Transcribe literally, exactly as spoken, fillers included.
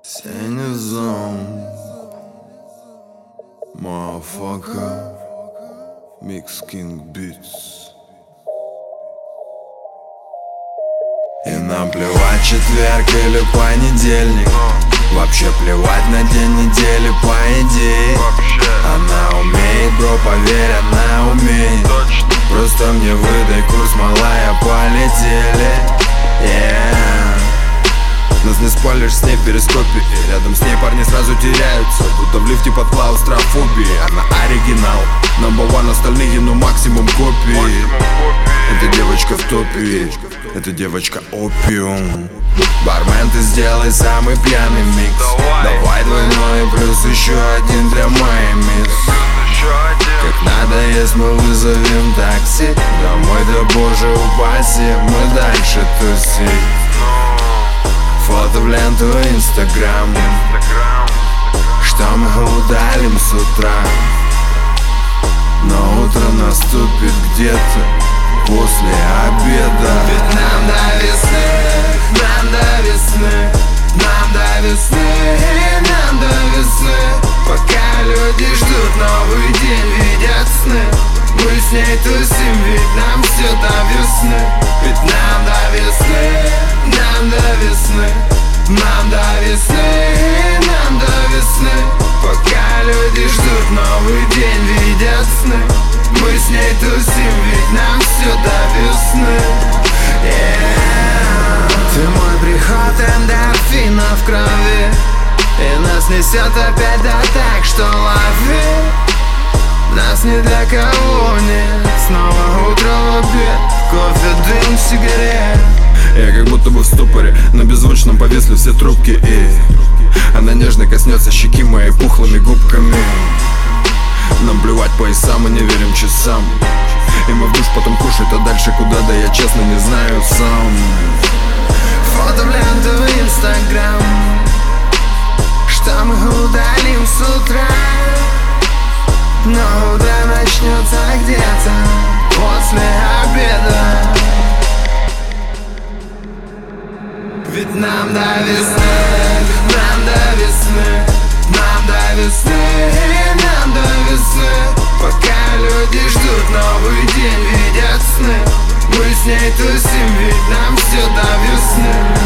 Синезон, Motherfucker, Mix King Beats. И нам плевать, четверг или понедельник. Вообще плевать на день недели, по идее. Она умеет, бро, поверь, она умеет. Просто мне выдай курс, малая, полетели. Yeah. Нас не спалишь с ней в перископе, и рядом с ней парни сразу теряются, будто в лифте под клаустрофобией. Она оригинал, number one, остальные, ну максимум копии. Эта девочка в топе, эта девочка опиум. Бармен, ты сделай самый пьяный микс. Давай двойной плюс еще один для моей мисс. Как надо, если мы вызовем такси. Домой, да боже упаси, мы дальше тусить. Фото в ленту Инстаграм, что мы удалим с утра. Но утро наступит где-то после обеда. Ведь нам до весны, нам до весны, нам до весны, нам до весны. Пока люди ждут новый день, видят сны, мы с ней тусим, ведь нам все до весны. Ведь нам до весны, нам до весны, нам до весны, нам до весны. Пока люди ждут новый день, видят сны, мы с ней тусим, ведь нам все до весны. Yeah. Ты мой приход, эндорфина в крови, и нас несет опять да так, что лови. Нас ни для кого нет, снова утро в обед, кофе, дым, сигарет. Я как будто бы в ступоре, на беззвучном повесли все трубки. И она нежно коснется щеки моей пухлыми губками. Нам плевать поясам, мы не верим часам. И мы в душ потом кушать, а дальше куда, да я честно не знаю сам. Фото в ленту в Инстаграм, что мы удалим с утра. Но утро начнется где-то после обеда. Ведь нам до весны, нам до весны, нам до весны, нам до весны. Пока люди ждут новый день, видят сны, мы с ней тусим, ведь нам все до весны.